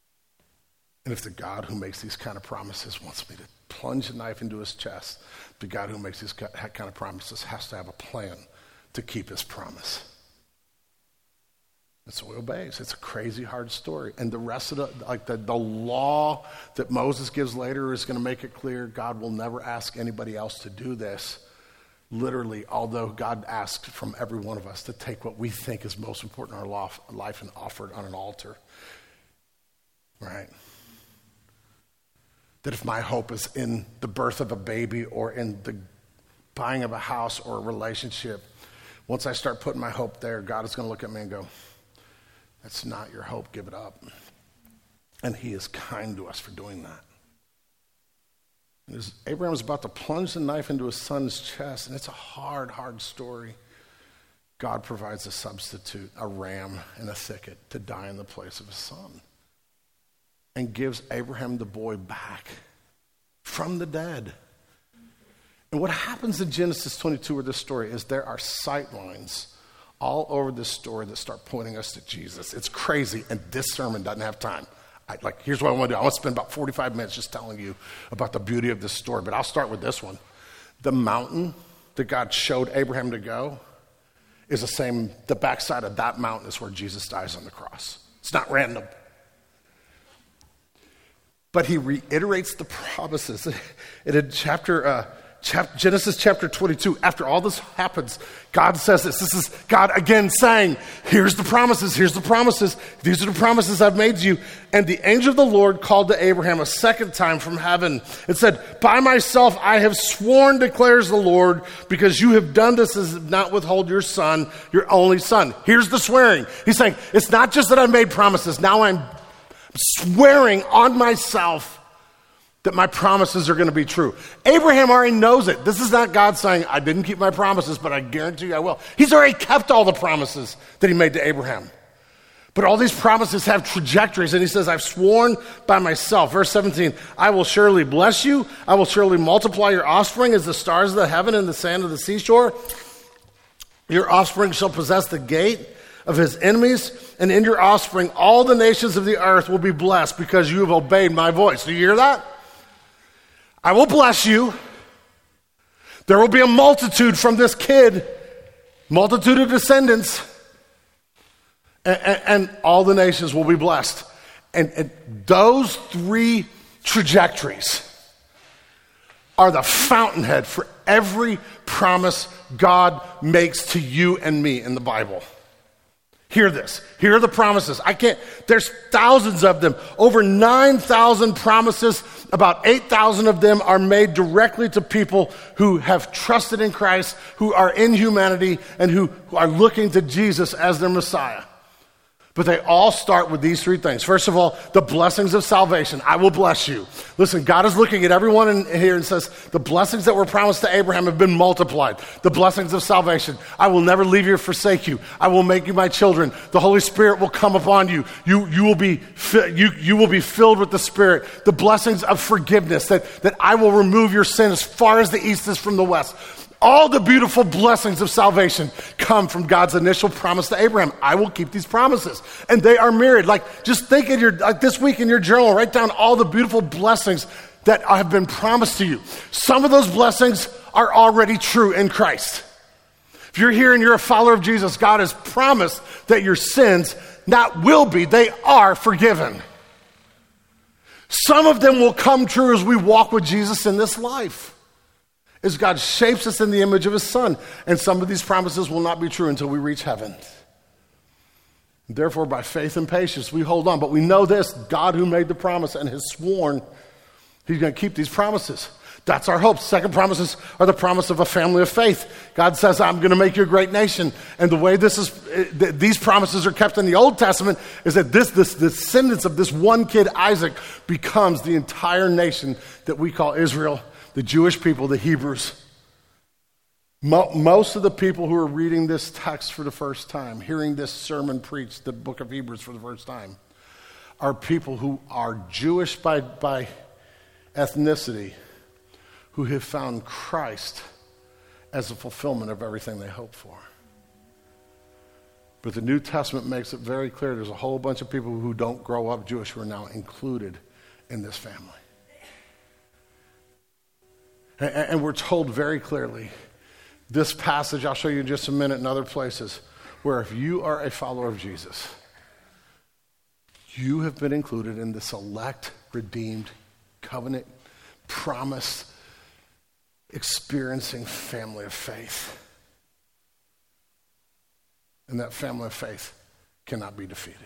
And if the God who makes these kind of promises wants me to plunge a knife into his chest, the God who makes these kind of promises has to have a plan to keep his promise. And so he obeys. It's a crazy hard story. And the rest of the law that Moses gives later is going to make it clear God will never ask anybody else to do this. Literally, although God asked from every one of us to take what we think is most important in our life and offer it on an altar. Right? That if my hope is in the birth of a baby or in the buying of a house or a relationship, once I start putting my hope there, God is going to look at me and go, that's not your hope, give it up. And he is kind to us for doing that. And as Abraham is about to plunge the knife into his son's chest, and it's a hard, hard story, God provides a substitute, a ram in a thicket to die in the place of his son. And gives Abraham the boy back from the dead. And what happens in Genesis 22 with this story is there are sight lines all over this story that start pointing us to Jesus. It's crazy, and this sermon doesn't have time. Here's what I want to do. I want to spend about 45 minutes just telling you about the beauty of this story, but I'll start with this one. The mountain that God showed Abraham to go is the backside of that mountain is where Jesus dies on the cross. It's not random. But he reiterates the promises. In Genesis chapter 22, after all this happens, God says this. This is God again saying, here's the promises, here's the promises. These are the promises I've made to you. And the angel of the Lord called to Abraham a second time from heaven and said, by myself I have sworn, declares the Lord, because you have done this as not withhold your son, your only son. Here's the swearing. He's saying, it's not just that I made promises. Now I'm swearing on myself that my promises are going to be true. Abraham already knows it. This is not God saying, I didn't keep my promises, but I guarantee you I will. He's already kept all the promises that he made to Abraham. But all these promises have trajectories, and he says, I've sworn by myself. Verse 17, I will surely bless you. I will surely multiply your offspring as the stars of the heaven and the sand of the seashore. Your offspring shall possess the gate of his enemies, and in your offspring all the nations of the earth will be blessed because you have obeyed my voice. Do you hear that? I will bless you. There will be a multitude from this kid, multitude of descendants, and all the nations will be blessed. And those three trajectories are the fountainhead for every promise God makes to you and me in the Bible. Hear this. Here are the promises. There's thousands of them. Over 9,000 promises. About 8,000 of them are made directly to people who have trusted in Christ, who are in humanity, and who are looking to Jesus as their Messiah. But they all start with these three things. First of all, the blessings of salvation. I will bless you. Listen, God is looking at everyone in here and says, the blessings that were promised to Abraham have been multiplied. The blessings of salvation. I will never leave you or forsake you. I will make you my children. The Holy Spirit will come upon you. You will be filled with the Spirit. The blessings of forgiveness, that I will remove your sin as far as the east is from the west. All the beautiful blessings of salvation come from God's initial promise to Abraham. I will keep these promises. And they are myriad. Just think this week in your journal, write down all the beautiful blessings that have been promised to you. Some of those blessings are already true in Christ. If you're here and you're a follower of Jesus, God has promised that your sins they are forgiven. Some of them will come true as we walk with Jesus in this life, as God shapes us in the image of his Son. And some of these promises will not be true until we reach heaven. Therefore, by faith and patience, we hold on. But we know this, God who made the promise and has sworn he's going to keep these promises. That's our hope. Second promises are the promise of a family of faith. God says, I'm going to make you a great nation. And the way these promises are kept in the Old Testament is that this descendants of this one kid, Isaac, becomes the entire nation that we call Israel, the Jewish people, the Hebrews. Most of the people who are reading this text for the first time, hearing this sermon preached, the book of Hebrews for the first time, are people who are Jewish by ethnicity, who have found Christ as a fulfillment of everything they hope for. But the New Testament makes it very clear there's a whole bunch of people who don't grow up Jewish who are now included in this family. And we're told very clearly, this passage, I'll show you in just a minute, in other places, where if you are a follower of Jesus, you have been included in the select, redeemed, covenant, promised, experiencing family of faith. And that family of faith cannot be defeated.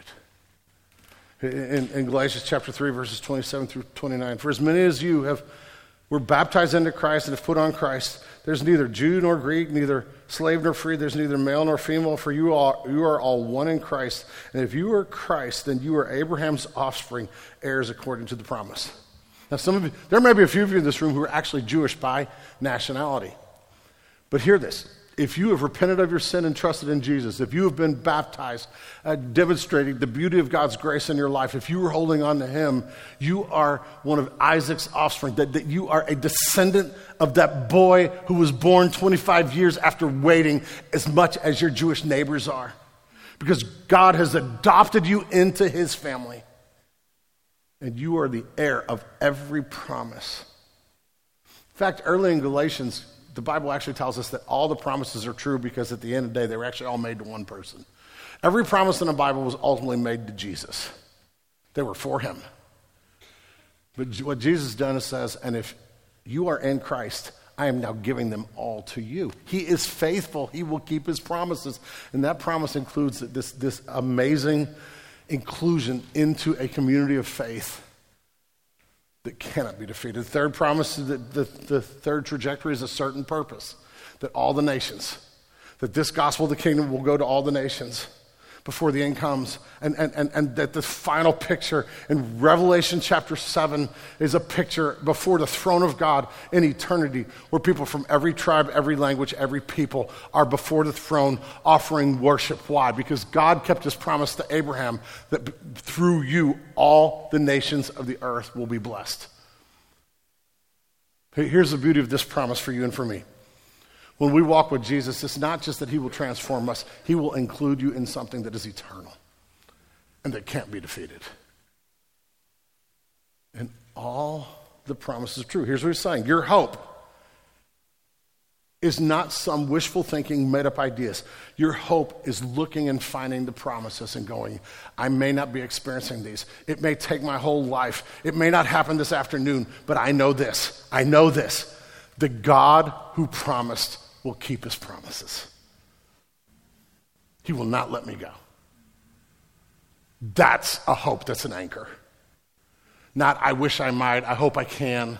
In Galatians chapter 3, verses 27 through 29, for as many as you were baptized into Christ and have put on Christ, there's neither Jew nor Greek, neither slave nor free, there's neither male nor female, for you are all one in Christ. And if you are Christ, then you are Abraham's offspring, heirs according to the promise. Now, some of you, there may be a few of you in this room who are actually Jewish by nationality. But hear this. If you have repented of your sin and trusted in Jesus, if you have been baptized, demonstrating the beauty of God's grace in your life, if you are holding on to him, you are one of Isaac's offspring, that you are a descendant of that boy who was born 25 years after waiting as much as your Jewish neighbors are. Because God has adopted you into his family. And you are the heir of every promise. In fact, early in Galatians, the Bible actually tells us that all the promises are true because at the end of the day, they were actually all made to one person. Every promise in the Bible was ultimately made to Jesus. They were for him. But what Jesus done is says, and if you are in Christ, I am now giving them all to you. He is faithful. He will keep his promises. And that promise includes this amazing inclusion into a community of faith that cannot be defeated. The third promise, the third trajectory is a certain purpose, that all the nations, that this gospel of the kingdom will go to all the nations before the end comes, and that the final picture in Revelation chapter 7 is a picture before the throne of God in eternity, where people from every tribe, every language, every people are before the throne offering worship. Why? Because God kept his promise to Abraham that through you all the nations of the earth will be blessed. Here's the beauty of this promise for you and for me. When we walk with Jesus, it's not just that he will transform us, he will include you in something that is eternal and that can't be defeated. And all the promises are true. Here's what he's saying. Your hope is not some wishful thinking, made up ideas. Your hope is looking and finding the promises and going, I may not be experiencing these. It may take my whole life. It may not happen this afternoon, but I know this. I know this. The God who promised will keep his promises. He will not let me go. That's a hope that's an anchor. Not, I wish I might, I hope I can.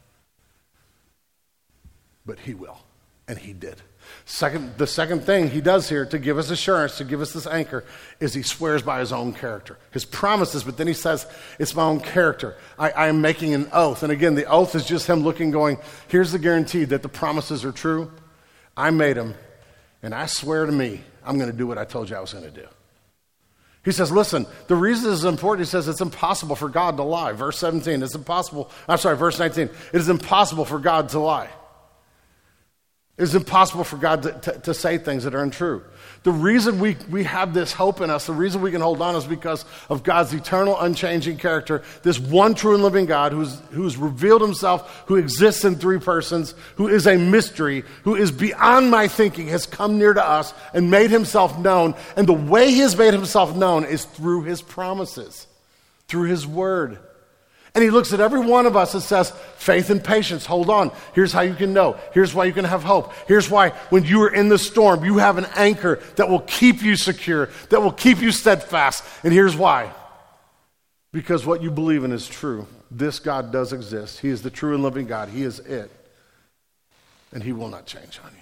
But he will, and he did. The second thing he does here to give us assurance, to give us this anchor, is he swears by his own character. His promises, but then he says, it's my own character. I am making an oath. And again, the oath is just him looking, going, here's the guarantee that the promises are true. I made them, and I swear to me, I'm going to do what I told you I was going to do. He says, listen, the reason this is important, he says it's impossible for God to lie. Verse 19, verse 19. It is impossible for God to lie. It is impossible for God to say things that are untrue. The reason we have this hope in us, the reason we can hold on is because of God's eternal, unchanging character, this one true and living God who's revealed himself, who exists in three persons, who is a mystery, who is beyond my thinking, has come near to us and made himself known. And the way he has made himself known is through his promises, through his word. And he looks at every one of us and says, faith and patience, hold on. Here's how you can know. Here's why you can have hope. Here's why when you are in the storm, you have an anchor that will keep you secure, that will keep you steadfast. And here's why. Because what you believe in is true. This God does exist. He is the true and living God. He is it. And he will not change on you.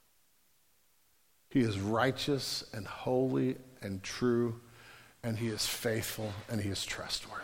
He is righteous and holy and true, and he is faithful and he is trustworthy.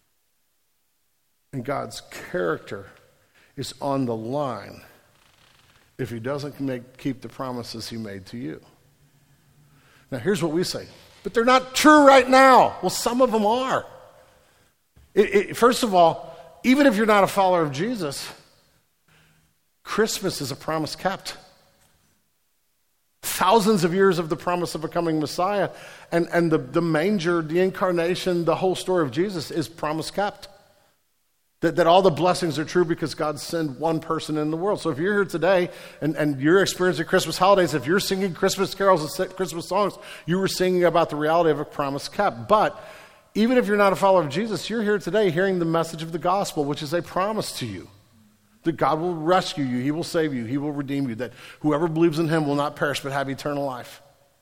And God's character is on the line if he doesn't keep the promises he made to you. Now, here's what we say. But they're not true right now. Well, some of them are. First of all, even if you're not a follower of Jesus, Christmas is a promise kept. Thousands of years of the promise of becoming Messiah, and the manger, the incarnation, the whole story of Jesus is promise kept. That all the blessings are true because God sent one person in the world. So if you're here today and you're experiencing Christmas holidays, if you're singing Christmas carols and Christmas songs, you were singing about the reality of a promise kept. But even if you're not a follower of Jesus, you're here today hearing the message of the gospel, which is a promise to you. That God will rescue you, he will save you, he will redeem you, that whoever believes in him will not perish but have eternal life.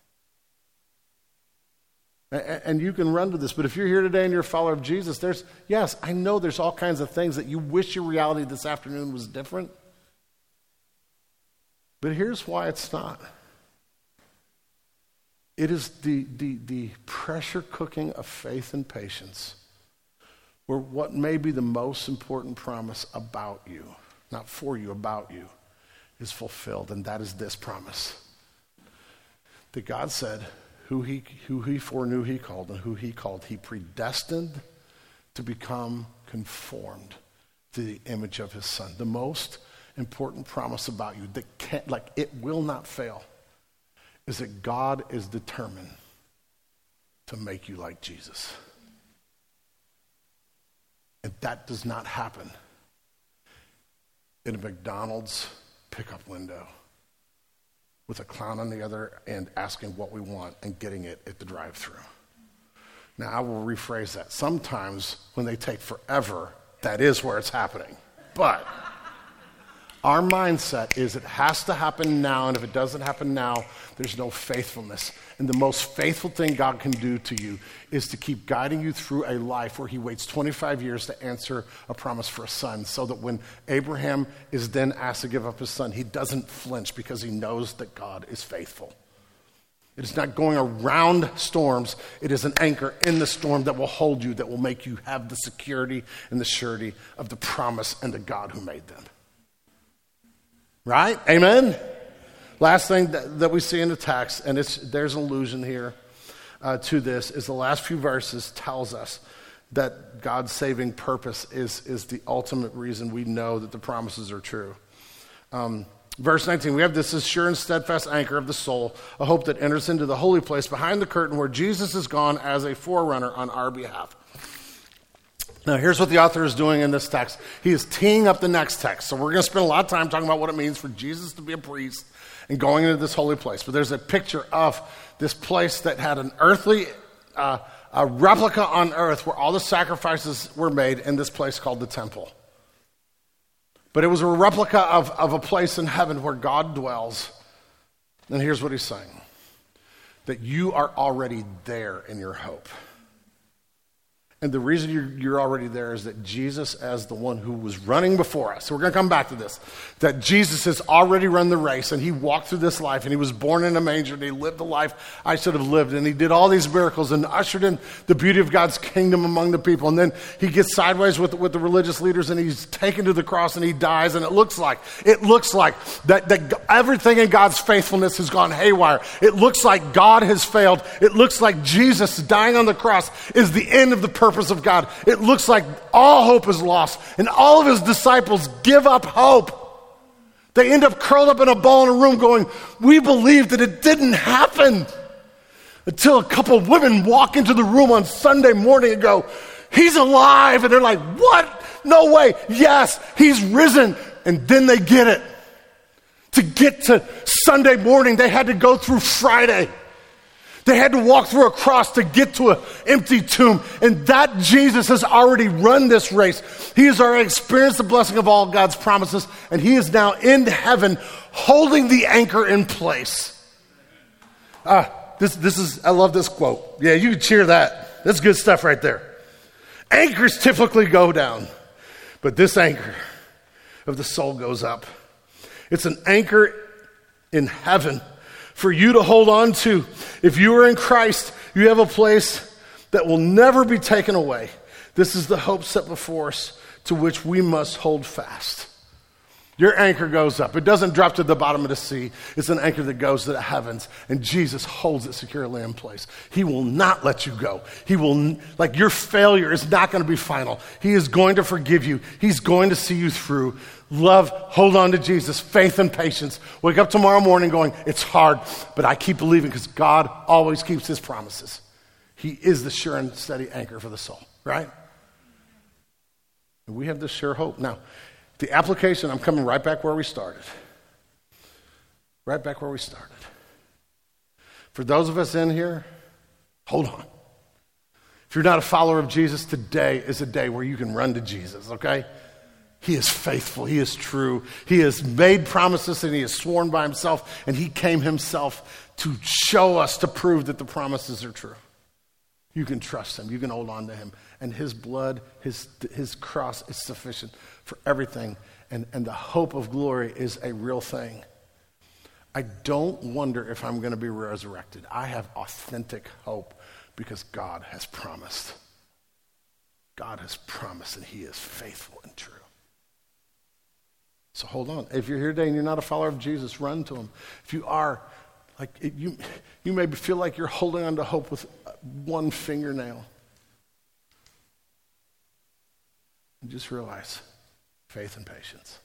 And you can run to this, but if you're here today and you're a follower of Jesus, I know there's all kinds of things that you wish your reality this afternoon was different. But here's why it's not. It is the pressure cooking of faith and patience where what may be the most important promise about you, not for you, about you, is fulfilled. And that is this promise. That God said, who he foreknew he called, and who he called he predestined to become conformed to the image of his son. The most important promise about you that it will not fail is that God is determined to make you like Jesus. And that does not happen in a McDonald's pickup window with a clown on the other end asking what we want and getting it at the drive-thru. Now, I will rephrase that. Sometimes when they take forever, that is where it's happening. But our mindset is it has to happen now, and if it doesn't happen now, there's no faithfulness. And the most faithful thing God can do to you is to keep guiding you through a life where he waits 25 years to answer a promise for a son, so that when Abraham is then asked to give up his son, he doesn't flinch because he knows that God is faithful. It is not going around storms. It is an anchor in the storm that will hold you, that will make you have the security and the surety of the promise and the God who made them. Right? Amen? Last thing that we see in the text, and there's an allusion here to this, is the last few verses tells us that God's saving purpose is the ultimate reason we know that the promises are true. Verse 19, we have this sure and steadfast anchor of the soul, a hope that enters into the holy place behind the curtain where Jesus has gone as a forerunner on our behalf. Now, here's what the author is doing in this text. He is teeing up the next text. So we're going to spend a lot of time talking about what it means for Jesus to be a priest and going into this holy place. But there's a picture of this place that had an earthly, a replica on earth where all the sacrifices were made in this place called the temple. But it was a replica of a place in heaven where God dwells. And here's what he's saying. That you are already there in your hope. And the reason you're already there is that Jesus, as the one who was running before us, so we're going to come back to this, that Jesus has already run the race, and he walked through this life, and he was born in a manger, and he lived the life I should have lived, and he did all these miracles and ushered in the beauty of God's kingdom among the people. And then he gets sideways with the religious leaders, and he's taken to the cross, and he dies, and it looks like that everything in God's faithfulness has gone haywire. It looks like God has failed. It looks like Jesus dying on the cross is the end of the purpose of God. It looks like all hope is lost, and all of his disciples give up hope. They end up curled up in a ball in a room going, we believe that it didn't happen, until a couple of women walk into the room on Sunday morning and go, he's alive. And they're like, what? No way. Yes, he's risen. And then they get it. To get to Sunday morning, they had to go through Friday. They had to walk through a cross to get to an empty tomb. And that Jesus has already run this race. He has already experienced the blessing of all God's promises. And he is now in heaven holding the anchor in place. This is, I love this quote. Yeah, you can cheer that. That's good stuff right there. Anchors typically go down, but this anchor of the soul goes up. It's an anchor in heaven for you to hold on to. If you are in Christ, you have a place that will never be taken away. This is the hope set before us, to which we must hold fast. Your anchor goes up. It doesn't drop to the bottom of the sea. It's an anchor that goes to the heavens, and Jesus holds it securely in place. He will not let you go. He will, like, your failure is not going to be final. He is going to forgive you. He's going to see you through. Love, hold on to Jesus, faith and patience. Wake up tomorrow morning going, it's hard, but I keep believing because God always keeps his promises. He is the sure and steady anchor for the soul, right? And we have this sure hope. Now, the application, I'm coming right back where we started. Right back where we started. For those of us in here, hold on. If you're not a follower of Jesus, today is a day where you can run to Jesus, okay? He is faithful. He is true. He has made promises and he has sworn by himself, and he came himself to show us, to prove that the promises are true. You can trust him. You can hold on to him. And his blood, his cross is sufficient for everything. And the hope of glory is a real thing. I don't wonder if I'm going to be resurrected. I have authentic hope because God has promised. God has promised, and he is faithful and true. So hold on. If you're here today and you're not a follower of Jesus, run to him. If you are, you may feel like you're holding on to hope with one fingernail. And just realize faith and patience.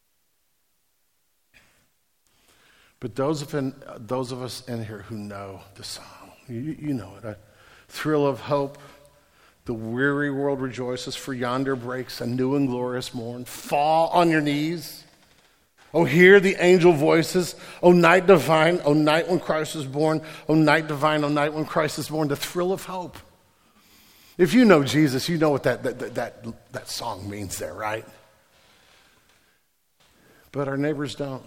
But those of us in here who know the song, you know it, a thrill of hope. The weary world rejoices, for yonder breaks a new and glorious morn. Fall on your knees. Oh, hear the angel voices. Oh, night divine. Oh, night when Christ was born. Oh, night divine. Oh, night when Christ is born. The thrill of hope. If you know Jesus, you know what that song means there, right? But our neighbors don't.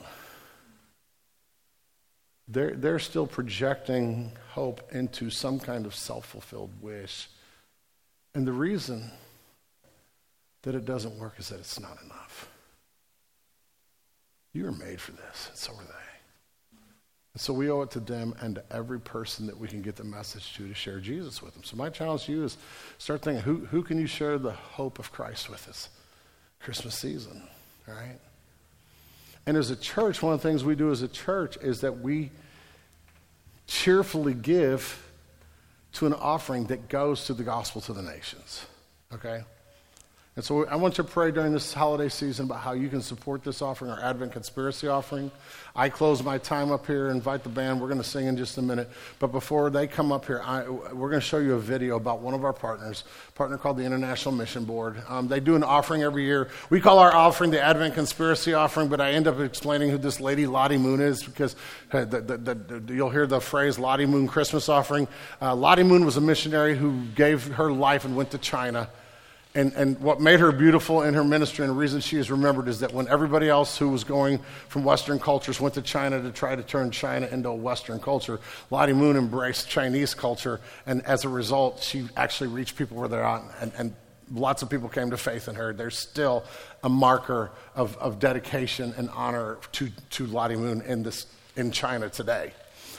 They're still projecting hope into some kind of self-fulfilled wish. And the reason that it doesn't work is that it's not enough. You were made for this, and so are they. And so we owe it to them and to every person that we can get the message to share Jesus with them. So my challenge to you is start thinking, who can you share the hope of Christ with this Christmas season, all right? And as a church, one of the things we do as a church is that we cheerfully give to an offering that goes to the gospel to the nations, okay? And so I want you to pray during this holiday season about how you can support this offering, our Advent Conspiracy offering. I close my time up here, invite the band. We're going to sing in just a minute. But before they come up here, we're going to show you a video about one of our partners, a partner called the International Mission Board. They do an offering every year. We call our offering the Advent Conspiracy offering, but I end up explaining who this lady Lottie Moon is because you'll hear the phrase Lottie Moon Christmas offering. Lottie Moon was a missionary who gave her life and went to China. And what made her beautiful in her ministry, and the reason she is remembered, is that when everybody else who was going from Western cultures went to China to try to turn China into a Western culture, Lottie Moon embraced Chinese culture, and as a result, she actually reached people where they're at, and lots of people came to faith in her. There's still a marker of dedication and honor to Lottie Moon in China today.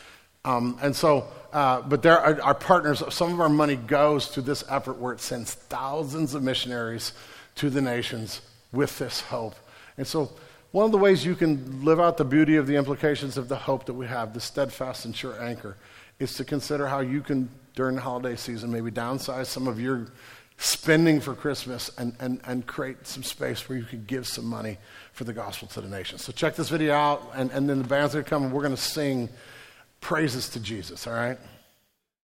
But there are our partners. Some of our money goes to this effort where it sends thousands of missionaries to the nations with this hope. And so one of the ways you can live out the beauty of the implications of the hope that we have, the steadfast and sure anchor, is to consider how you can, during the holiday season, maybe downsize some of your spending for Christmas and create some space where you could give some money for the gospel to the nations. So check this video out, and then the band's going to come, and we're going to sing praises to Jesus, all right?